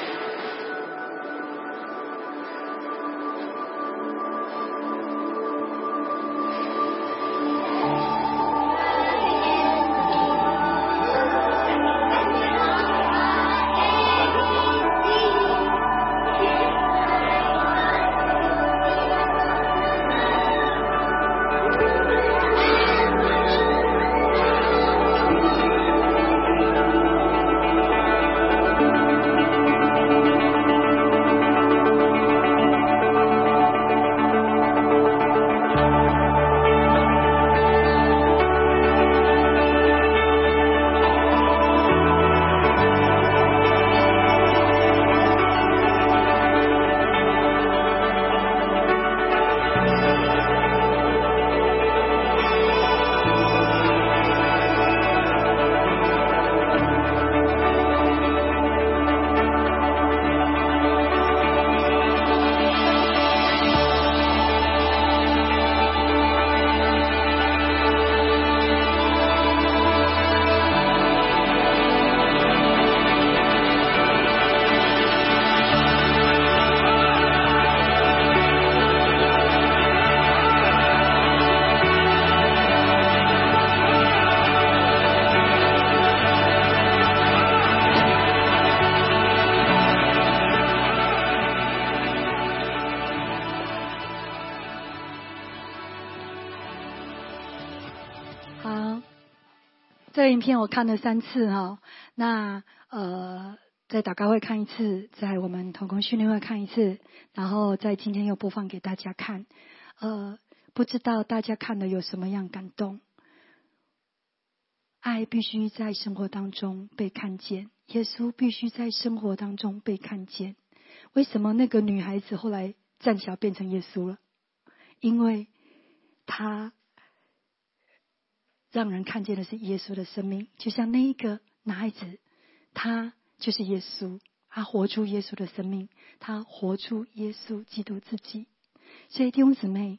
这个影片我看了3次哈，那在祷告会看一次，在我们同工训练会看一次，然后在今天又播放给大家看。不知道大家看了有什么样感动？爱必须在生活当中被看见，耶稣必须在生活当中被看见。为什么那个女孩子后来站起来变成耶稣了？因为她让人看见的是耶稣的生命，就像那一个男孩子，他就是耶稣，他活出耶稣的生命，他活出耶稣基督自己。所以弟兄姊妹，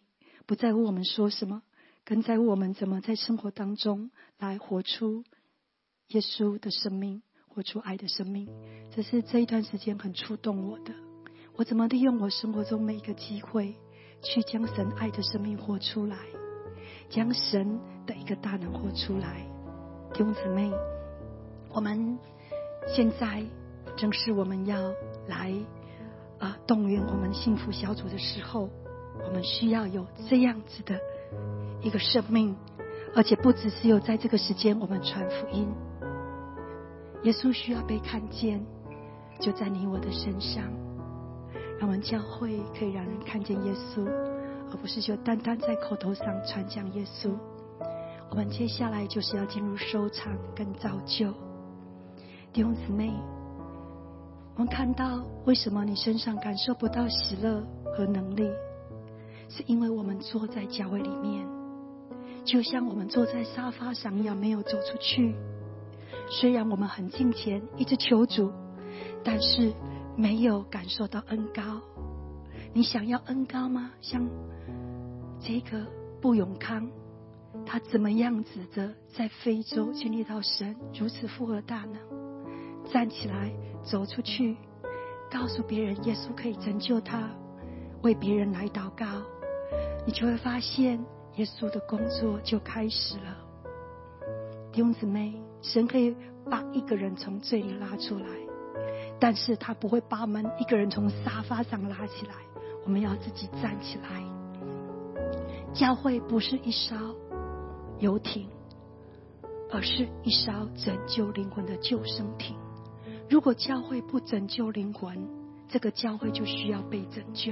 不在乎我们说什么，更在乎我们怎么在生活当中来活出耶稣的生命，活出爱的生命。这是这一段时间很触动我的。我怎么利用我生活中每一个机会，去将神爱的生命活出来，将神的一个大能活出来。弟兄姊妹，我们现在正是我们要来动员我们幸福小组的时候，我们需要有这样子的一个生命，而且不只是有在这个时间我们传福音，耶稣需要被看见，就在你我的身上。让我们教会可以让人看见耶稣，而不是就单单在口头上传讲耶稣。我们接下来就是要进入收场跟造就。弟兄姊妹，我们看到为什么你身上感受不到喜乐和能力，是因为我们坐在教会里面，就像我们坐在沙发上一样，没有走出去。虽然我们很敬虔，一直求主，但是没有感受到恩膏。你想要恩膏吗？像这个布永康，他怎么样子的在非洲经历到神如此复合大能，站起来走出去，告诉别人耶稣可以拯救他，为别人来祷告，你就会发现耶稣的工作就开始了。弟兄姊妹，神可以把一个人从罪里拉出来，但是他不会把我们一个人从沙发上拉起来，我们要自己站起来。教会不是一艘游艇，而是一艘拯救灵魂的救生艇。如果教会不拯救灵魂，这个教会就需要被拯救。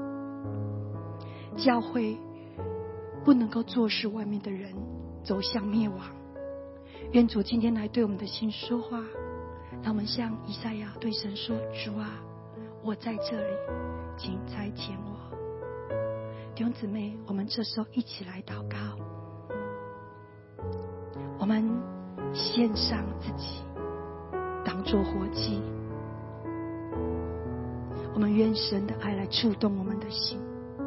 教会不能够坐视外面的人走向灭亡。愿主今天来对我们的心说话，让我们像以赛亚对神说：主啊，我在这里，请差遣我。弟兄姊妹，我们这时候一起来祷告，我们献上自己当作活祭，我们愿神的爱来触动我们的心。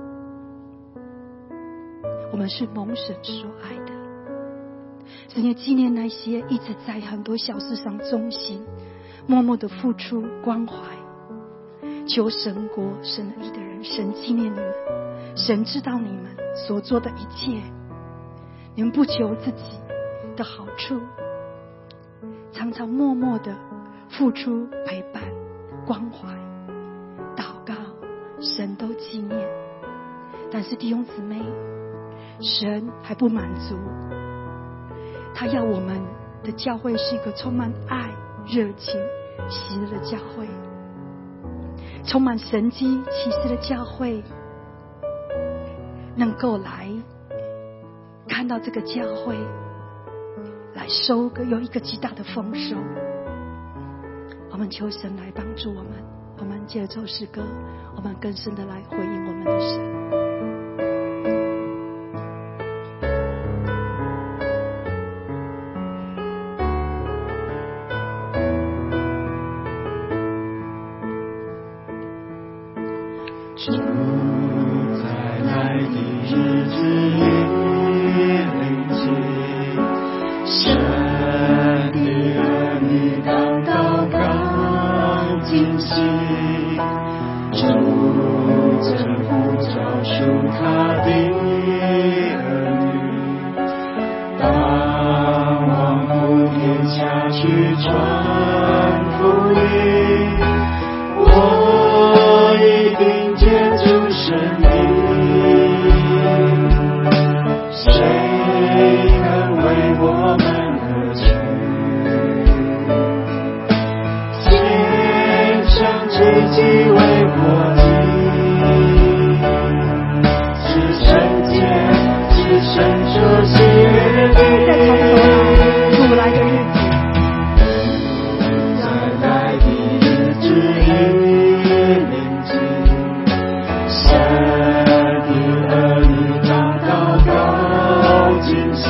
我们是蒙神所爱的，神也纪念那些一直在很多小事上忠心，默默的付出关怀，求神国神的义的人。神纪念你们，神知道你们所做的一切，你们不求自己的好处，常常默默的付出陪伴关怀祷告，神都纪念。但是弟兄姊妹，神还不满足，他要我们的教会是一个充满爱、热情、喜乐的教会，充满神迹奇事的教会，能够来看到这个教会来收割，有一个极大的丰收。我们求神来帮助我们，我们借着这首诗歌，我们更深的来回应我们的神。 主再来的日子已临近，神的儿女当祷告警醒，主正呼召属他的儿女，当往普天下去传福音。我一定接住生命，谁能为我们而去？献上自己为活祭，是圣洁，是神所喜悦的。 主来的日子， 再来的日子已临近，神的儿女当祷告警醒，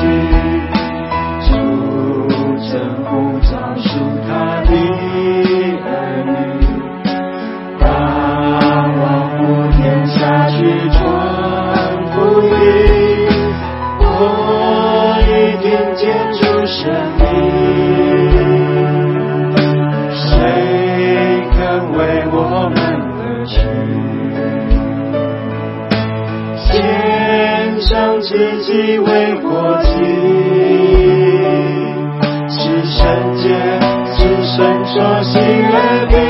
主正呼召属他的儿女，当生为我们而去，献上自己为活祭，是圣洁，是神所喜悦的。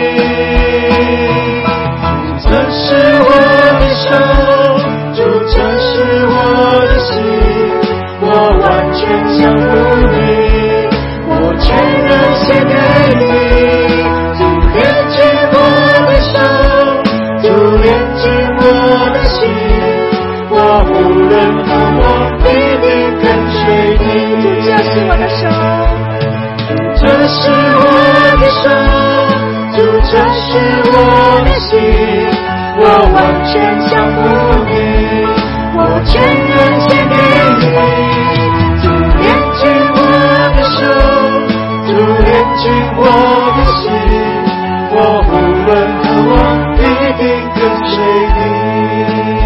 主，这是我的手，主，这是我的心，我完全降服你，我全然献给你。主，连接我的手，主，连接我的心，我无论何往必定跟随你。 主，这是我的手， 主，这是我的手，主，这是我的心，我完全降服你，我全然献给你。主，连接我的手，主，连接我的心，我无论何往必定跟随你。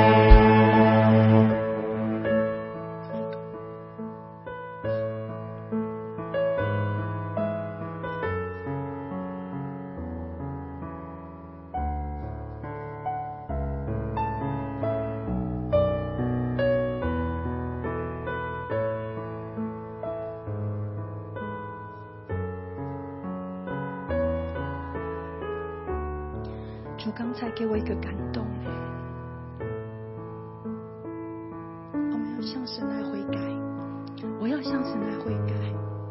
主刚才给我一个感动，我们要向神来悔改，我要向神来悔改。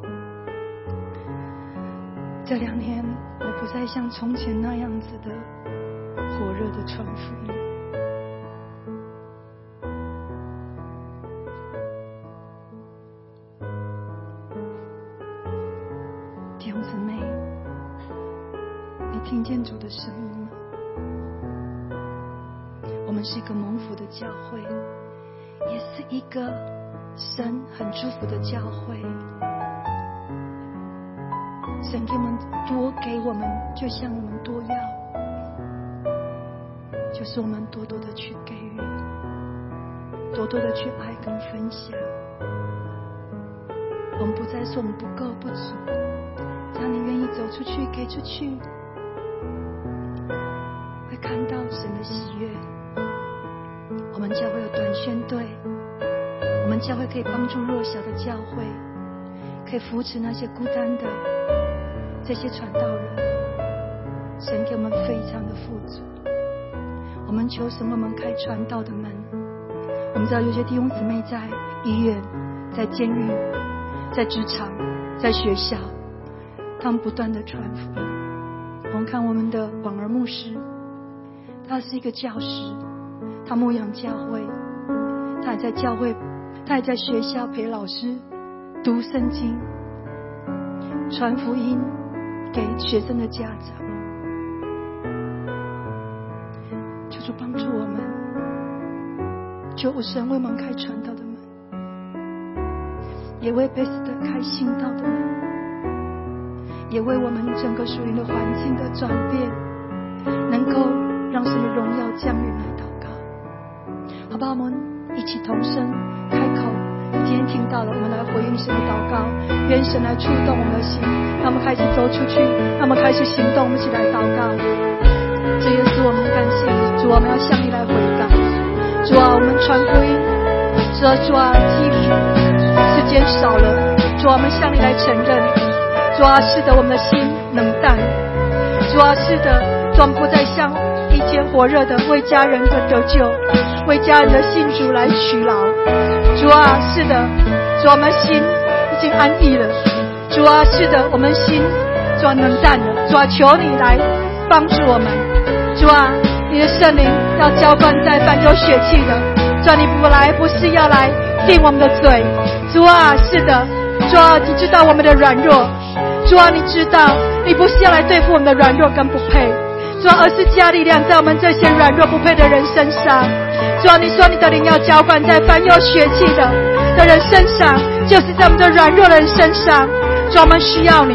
这2年我不再像从前那样子的火热的传福音，弟兄姊妹，你听见主的声音吗？我们是一个蒙福的教会，也是一个神很祝福的教会。神给我们多给我们，就像我们多要，就是我们多多的去给予，多多的去爱跟分享。我们不再说我们不够不足，只要你愿意走出去给出去，会看到神的喜悦。我们教会有短宣队，我们教会可以帮助弱小的教会，可以扶持那些孤单的这些传道人。神给我们非常的富足，我们求神为我们开传道的门。我们知道有些弟兄姊妹在医院、在监狱、在职场、在学校，他们不断的传福音。我们看我们的广儿牧师，他是一个教师，他牧养教会，他还在教会，他还在学校陪老师读圣经，传福音给学生的家长。求主帮助我们，求神为我们开传道的门，也为贝斯特开信道的门，也为我们整个属灵的环境的转变，能够让神的荣耀降临来祷告。好吧，我们一起同声开口，今天听到了，我们来回应神的祷告，愿神来触动我们的心，让我们开始走出去，让我们开始行动，我们一起来祷告。这也是我们的感谢主，我们要向你来悔改。主啊，我们传福音，主啊，基督时间少了，主啊，我们向你来承认。主啊，是的，我们的心冷淡。主啊，是的，主，我们不再像以前火热的为家人的得救，为家人的信主来取劳。主啊，是的，主，我们心已经安逸了。主啊，是的，我们心主啊冷淡了。主啊，求你来帮助我们。主啊，你的圣灵要浇灌在凡有血气的。主啊，你不是要来定我们的罪。主啊，是的，主啊，你知道我们的软弱。主啊，你知道你不是要来对付我们的软弱跟不配。主啊，而是加力量在我们这些软弱不配的人身上。主啊，你说你的灵要浇灌在凡有血气的人身上，就是在我们的软弱的人身上。主啊，我们需要你。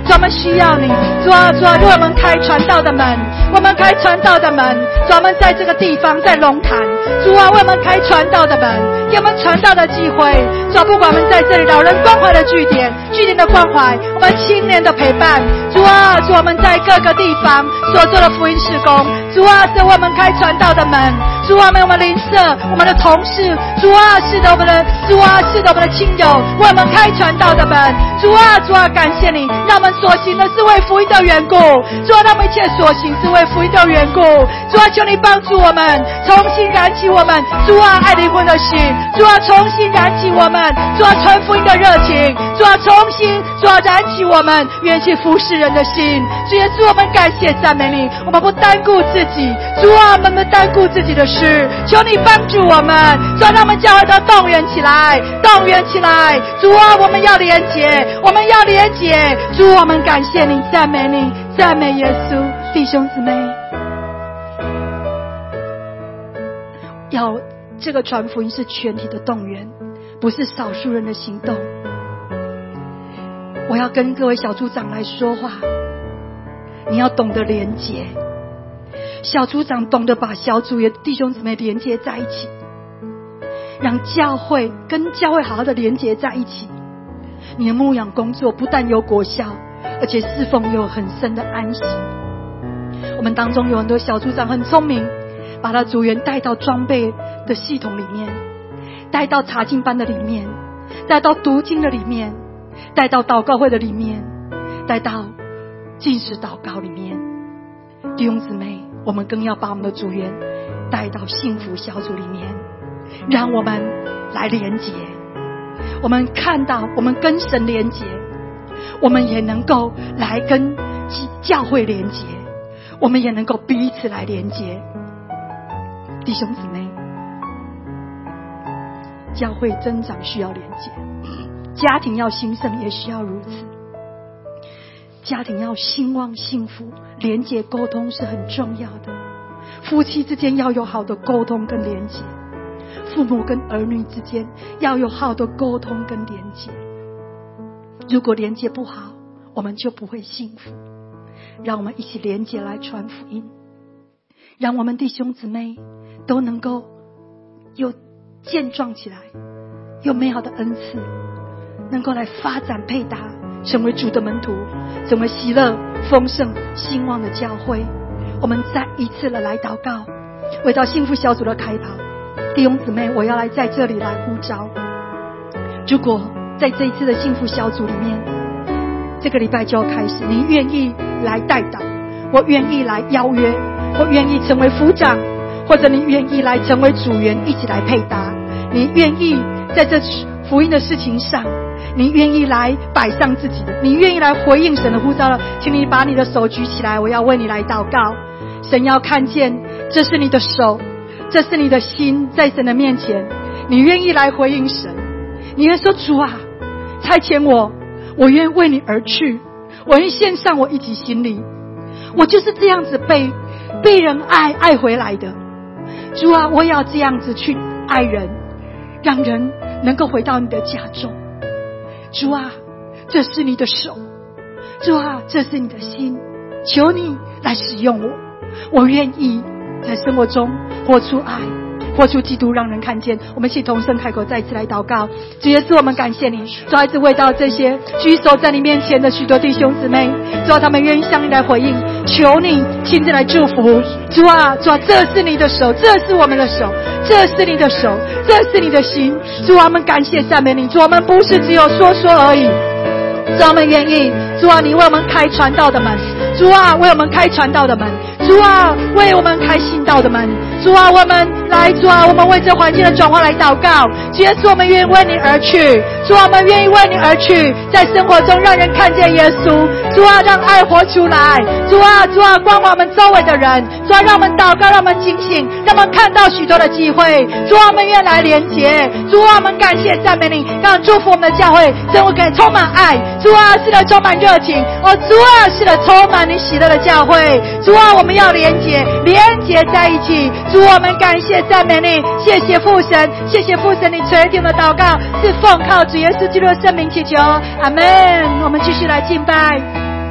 主我们需要你，主啊，为我们开传道的门，我们开传道的门，主我们在这个地方，在龙潭，主啊，为我们开传道的门，给我们传道的机会。主啊，不管我们在这里老人关怀的据点的关怀，我们青年的陪伴，主啊，我们在各个地方所做的福音事工，主啊，是为我们开传道的门，主啊，为我们邻舍，我们的同事，主啊，是的，我们的亲友，为我们开传道的门，主啊，感谢你，让我们所行的是为福音的缘故，主啊，让我们一切所行是为福音的缘故，主啊，求你帮助我们，重新燃起我们，主啊，爱灵魂的心，主啊，重新燃起我们，主啊，传福音的热情，主啊，重新，主啊，燃起我们愿去服侍人的心，主耶稣，我们感谢赞美你，我们不单顾自己，主啊，我们不单顾自己的事，求你帮助我们，主啊，让我们教会都动员起来，主啊，我们要连结，主，我们感谢你，赞美你，赞美耶稣。弟兄姊妹，要这个传福音是全体的动员，不是少数人的行动。我要跟各位小组长来说话，你要懂得连结，小组长懂得把小组的弟兄姊妹连结在一起，让教会跟教会好好的连结在一起。你的牧养工作不但有果效，而且侍奉有很深的安息。我们当中有很多小组长很聪明，把他组员带到装备的系统里面，带到查经班的里面，带到读经的里面，带到祷告会的里面，带到禁食祷告里面。弟兄姊妹，我们更要把我们的组员带到幸福小组里面，让我们来连结。我们看到我们跟神连结，我们也能够来跟教会连结，我们也能够彼此来连结。弟兄姊妹，教会增长需要连结，家庭要兴盛也需要如此。家庭要兴旺幸福，连结沟通是很重要的。夫妻之间要有好的沟通跟连结，父母跟儿女之间要有好的沟通跟连结。如果连结不好，我们就不会幸福。让我们一起连结来传福音，让我们弟兄姊妹都能够有健壮起来，有美好的恩赐，能够来发展配搭，成为主的门徒，成为喜乐丰盛兴旺的教会。我们再一次的来祷告，为到幸福小组的开跑。弟兄姊妹，我要来在这里来呼召，如果在这一次的幸福小组里面，这个礼拜就要开始，你愿意来代祷，我愿意来邀约，我愿意成为副长，或者你愿意来成为组员，一起来配搭，你愿意在这福音的事情上，你愿意来摆上自己的，你愿意来回应神的呼召了，请你把你的手举起来，我要为你来祷告。神要看见这是你的手，这是你的心，在神的面前你愿意来回应神，你愿说主啊，差遣我愿为你而去，我愿献上我一己心力，我就是这样子被人爱回来的。主啊，我也要这样子去爱人，让人能够回到你的家中。主啊，这是你的手，主啊，这是你的心，求你来使用我愿意在生活中活出爱，活出基督，让人看见。我们一起同声开口，再一次来祷告。主耶稣，我们感谢你，再一次为到这些举手在你面前的许多弟兄姊妹，主啊，他们愿意向你来回应，求你亲自来祝福。主啊，这是你的手，这是我们的手，这是你的手，这是你的心。主啊，我们感谢赞美你。主啊，我们不是只有说而已，主啊，我们愿意。主啊，你为我们开传道的门，主啊，为我们开传道的门，主啊，为我们开信道的门，主啊，我们来，主啊，我们为这环境的转化来祷告。主耶稣，我们愿意为你而去，主啊，我们愿意为你而去，在生活中让人看见耶稣。主啊，让爱活出来。主啊，光我们周围的人。主啊，让我们祷告，让我们警醒，让我们看到许多的机会。主啊，我们愿来连结。主啊，我们感谢赞美你，让祝福我们的教会生活可以充满爱。主啊，是的，充满热情。主啊，是的，充满你喜乐的教会。主啊，我们要连结在一起。主，我们感谢赞美你，谢谢父神，谢谢父神，你垂听的祷告是奉靠主耶稣基督的圣名祈求，阿们。我们继续来敬拜。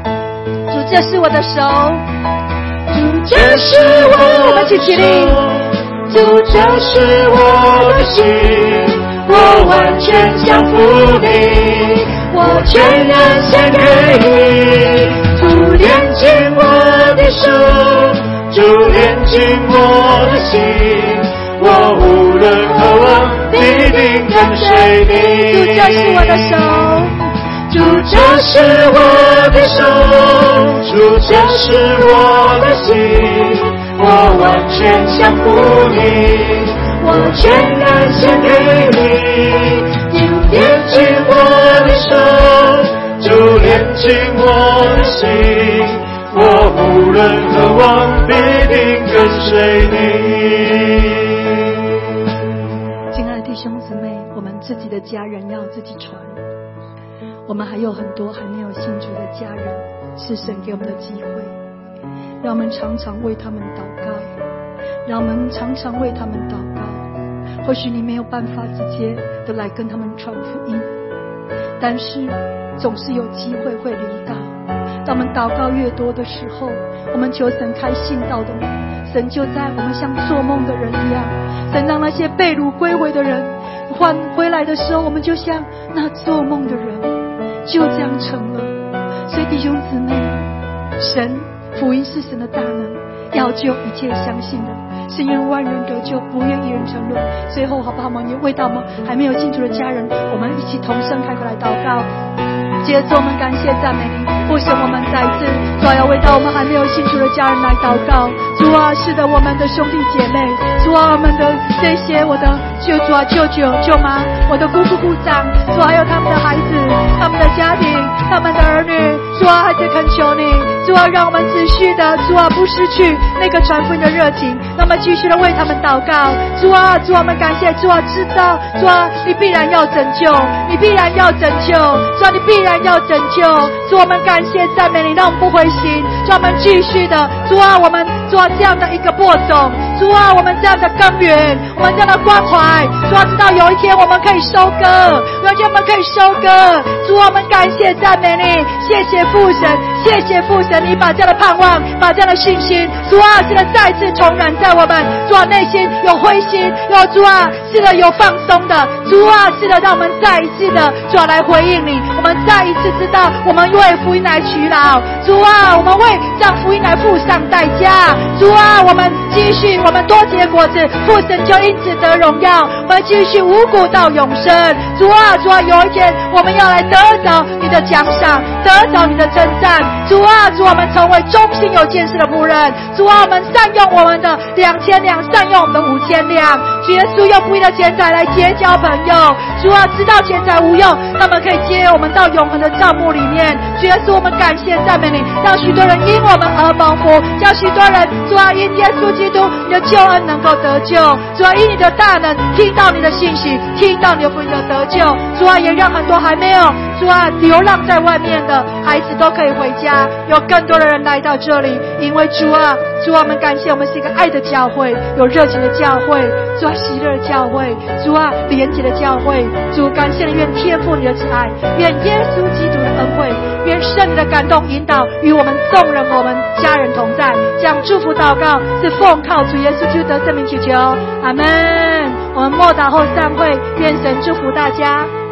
这是我的手， 主这是我的手，主这是我的心，我完全降服你，我全然献给你。主炼净我的手，主炼净我的心，我无论何往必定跟随你。 主这是我的手， 主这是我的手，主这是我的心，我完全降服你，我全然献给你。主炼净我的手，主炼净我的心，我无论何往必定跟随你。 亲爱的弟兄姊妹，我们自己的家人要自己传，我们还有很多还没有信主的家人，是神给我们的机会，让我们常常为他们祷告，让我们常常为他们祷告。或许你没有办法直接的来跟他们传福音，但是总是有机会会临到。当我们祷告越多的时候，我们求神开信道的门，神就在我们像做梦的人一样，神让那些被掳归回的人换回来的时候，我们就像那做梦的人，就这样成了。所以弟兄姊妹，神福音是神的大能，要救一切相信的，是愿万人得救，不愿一人沉沦。最后好不好，我们也为到我们还没有信主的家人，我们一起同声开口来祷告。接着我们感谢赞美你，父神，我们再一次主要为到我们还没有信主的家人来祷告。主啊，是的，我们的兄弟姐妹，主啊，我们的这些我的主啊舅舅舅妈，我的姑父姑丈，主啊，还有他们的孩子，他们的家庭，他们的儿女，主啊，还是恳求你，主啊，让我们持续的，主啊，不失去那个传福音的热情，那么继续的为他们祷告。主啊，主啊，我们感谢，主啊，知道，主啊，你必然要拯救，你必然要拯救，主啊，你必然要拯救。主啊，我们感谢赞美你，让我们不灰心，主啊，我们继续的，主啊，我们主啊这样的一个播种，主啊，我们这样的耕耘，我们这样的关怀，主啊，直到有一天我们可以收割，有一天我们可以收割。主啊，我们感谢赞美你，谢谢父神，谢谢父神，你把这样的盼望，把这样的信心，主啊，是的再次重燃在我们，主啊，内心有灰心，有主啊，是的有放松的，主啊，是的，让我们再一次的主啊来回应你，我们再一次知道我们为福音来取劳，主啊，我们为这样福音来付上代价，主啊，我们继续，我们多结果子，父神就因此得荣耀，我们继续无谷到永生。主啊，主啊，有一天我们要来得着你的奖赏，得着你的称赞。主啊，主啊，我们成为忠心有见识的仆人。主啊，我们善用我们的2000两，善用我们的5000两。主耶稣用福音的钱财来结交朋友。主啊，知道钱财无用，那么可以接我们到永恒的帐幕里面。主耶稣，我们感谢赞美你，让许多人因我们而蒙福，叫许多人主啊因耶稣基督你的救恩能够得救。主啊，因你的大能听到你的信息，听到你的福音的得救。主啊，也让很多还没有主啊流浪在外面的孩子都可以回家，有更多的人来到这里，因为主啊，主啊，我们感谢我们是一个爱的教会，有热情的教会，主啊，喜乐的教会，主啊，廉洁的教会。主，感谢你，愿天父你的慈爱，愿耶稣基督的恩惠，愿圣灵的感动引导与我们众人我们家人同在。将祝福祷告是奉靠主耶稣基督的圣名祈求，阿们。我们默祷后散会，愿神祝福大家。